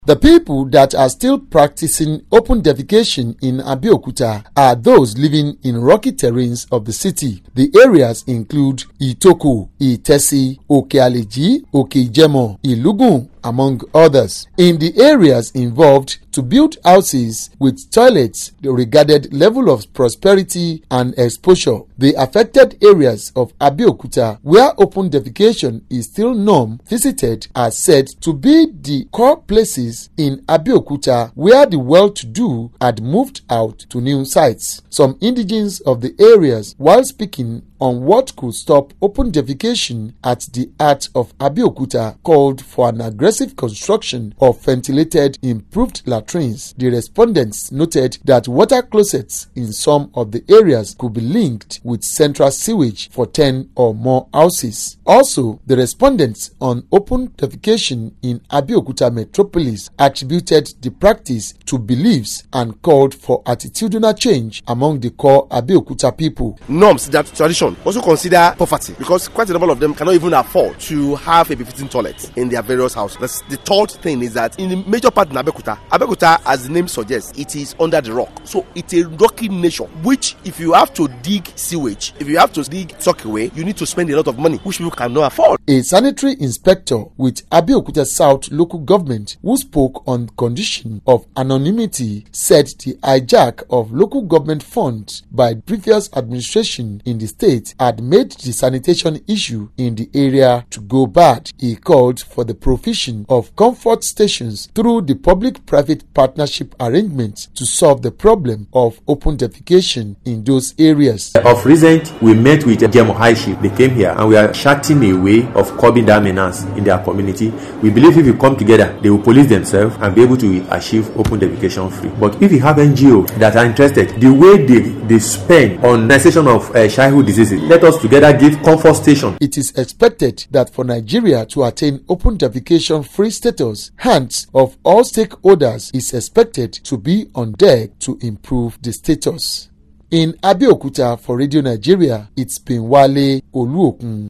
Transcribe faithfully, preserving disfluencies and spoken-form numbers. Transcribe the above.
The people that are still practicing open defecation in Abeokuta are those living in rocky terrains of the city. The areas include Itoko, Itesi, Okealeji, Okeijemo, Ilugun, among others. In the areas involved, to build houses with toilets, the regarded level of prosperity and exposure. The affected areas of Abeokuta, where open defecation is still norm, visited are said to be the core places in Abeokuta where the well-to-do had moved out to new sites. Some indigents of the areas, while speaking on what could stop open defecation at the heart of Abeokuta, called for an aggressive construction of ventilated, improved latrines. The respondents noted that water closets in some of the areas could be linked with central sewage for ten or more houses. Also, the respondents on open defecation in Abeokuta metropolis attributed the practice to beliefs and called for attitudinal change among the core Abeokuta people. Norms that tradition also consider poverty, because quite a number of them cannot even afford to have a befitting toilet in their various houses. That's the third thing is that in the major part in Abeokuta, Abeokuta, as the name suggests, it is under the rock. So it's a rocky nation, which if you have to dig sewage, if you have to dig sock away, you need to spend a lot of money, which people cannot afford. A sanitary inspector with Abeokuta South local government who spoke on condition of anonymity said the hijack of local government funds by previous administration in the state had made the sanitation issue in the area to go bad. He called for the provision of comfort stations through the public-private partnership arrangement to solve the problem of open defecation in those areas. Of recent, we met with Gemo High Chief. They came here and we are charting a way of curbing that menace in their community. We believe if we come together, they will police themselves and be able to achieve open defecation free. But if you have N G O that are interested, the way they, they spend on cessation of uh, childhood diseases, let us together give comfort station. It is expected that for Nigeria to attain open defecation free status, hands of all stakeholders is expected to be on deck to improve the status. In Abeokuta for Radio Nigeria, it's been Wale Oluokun.